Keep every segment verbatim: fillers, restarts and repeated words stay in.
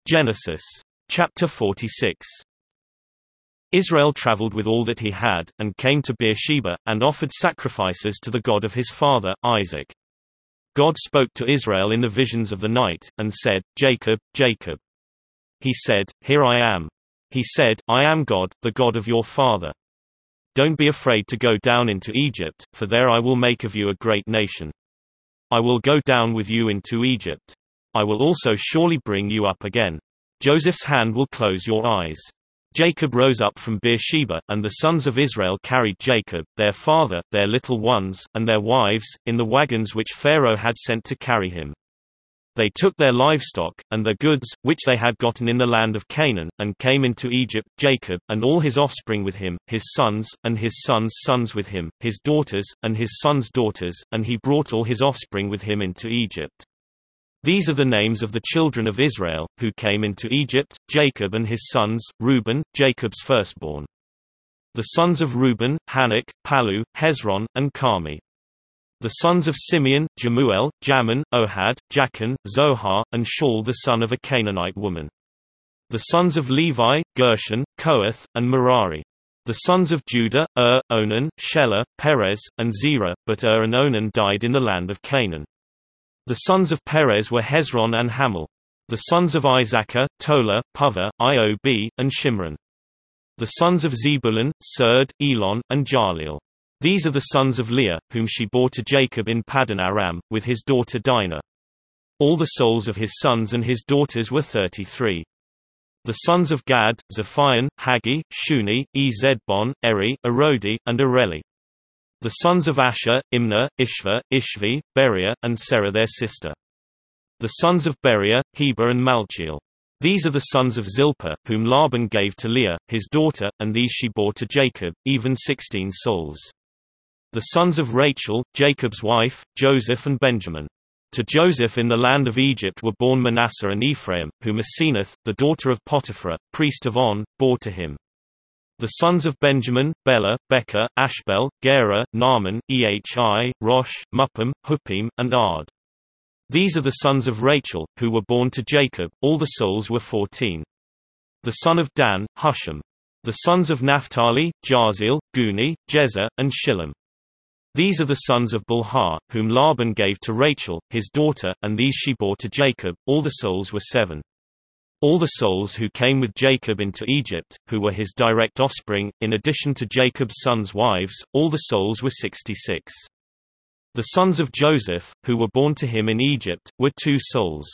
Genesis. Chapter forty-six. Israel traveled with all that he had, and came to Beersheba, and offered sacrifices to the God of his father, Isaac. God spoke to Israel in the visions of the night, and said, Jacob, Jacob. He said, Here I am. He said, I am God, the God of your father. Don't be afraid to go down into Egypt, for there I will make of you a great nation. I will go down with you into Egypt. I will also surely bring you up again. Joseph's hand will close your eyes. Jacob rose up from Beersheba, and the sons of Israel carried Jacob, their father, their little ones, and their wives, in the wagons which Pharaoh had sent to carry him. They took their livestock, and their goods, which they had gotten in the land of Canaan, and came into Egypt, Jacob, and all his offspring with him, his sons, and his sons' sons with him, his daughters, and his sons' daughters, and he brought all his offspring with him into Egypt. These are the names of the children of Israel, who came into Egypt, Jacob and his sons, Reuben, Jacob's firstborn. The sons of Reuben, Hanok, Palu, Hezron, and Carmi. The sons of Simeon, Jemuel, Jamin, Ohad, Jachin, Zohar, and Shaul the son of a Canaanite woman. The sons of Levi, Gershon, Kohath, and Merari. The sons of Judah, Ur, Onan, Shelah, Perez, and Zerah, but Ur and Onan died in the land of Canaan. The sons of Perez were Hezron and Hamul. The sons of Issachar, Tola, Puvah, Iob, and Shimron. The sons of Zebulun, Serd, Elon, and Jaleel. These are the sons of Leah, whom she bore to Jacob in Paddan Aram, with his daughter Dinah. All the souls of his sons and his daughters were thirty-three. The sons of Gad, Zephion, Haggi, Shuni, Ezedbon, Eri, Arodi, and Areli. The sons of Asher, Imnah, Ishva, Ishvi, Beriah, and Serah their sister. The sons of Beriah, Heber and Malchiel. These are the sons of Zilpah, whom Laban gave to Leah, his daughter, and these she bore to Jacob, even sixteen souls. The sons of Rachel, Jacob's wife, Joseph and Benjamin. To Joseph in the land of Egypt were born Manasseh and Ephraim, whom Asenath, the daughter of Potiphar, priest of On, bore to him. The sons of Benjamin, Bela, Becher, Ashbel, Gera, Naaman, Ehi, Rosh, Muppim, Huppim, and Ard. These are the sons of Rachel, who were born to Jacob, all the souls were fourteen. The son of Dan, Husham. The sons of Naphtali, Jaziel, Guni, Jezer, and Shillem. These are the sons of Bilhah, whom Laban gave to Rachel, his daughter, and these she bore to Jacob, all the souls were seven. All the souls who came with Jacob into Egypt, who were his direct offspring, in addition to Jacob's sons' wives, all the souls were sixty-six. The sons of Joseph, who were born to him in Egypt, were two souls.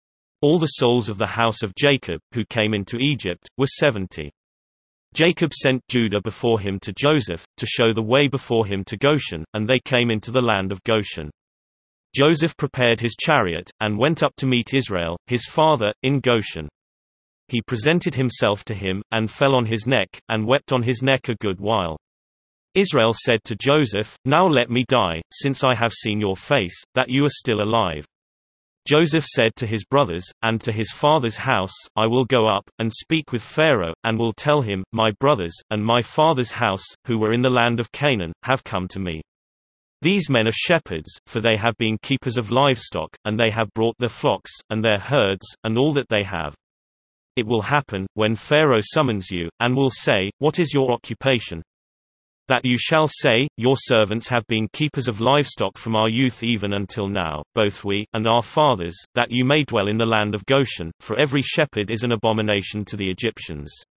All the souls of the house of Jacob, who came into Egypt, were seventy. Jacob sent Judah before him to Joseph, to show the way before him to Goshen, and they came into the land of Goshen. Joseph prepared his chariot, and went up to meet Israel, his father, in Goshen. He presented himself to him, and fell on his neck, and wept on his neck a good while. Israel said to Joseph, Now let me die, since I have seen your face, that you are still alive. Joseph said to his brothers, and to his father's house, I will go up, and speak with Pharaoh, and will tell him, My brothers, and my father's house, who were in the land of Canaan, have come to me. These men are shepherds, for they have been keepers of livestock, and they have brought their flocks, and their herds, and all that they have. It will happen, when Pharaoh summons you, and will say, What is your occupation? That you shall say, Your servants have been keepers of livestock from our youth even until now, both we, and our fathers, that you may dwell in the land of Goshen, for every shepherd is an abomination to the Egyptians.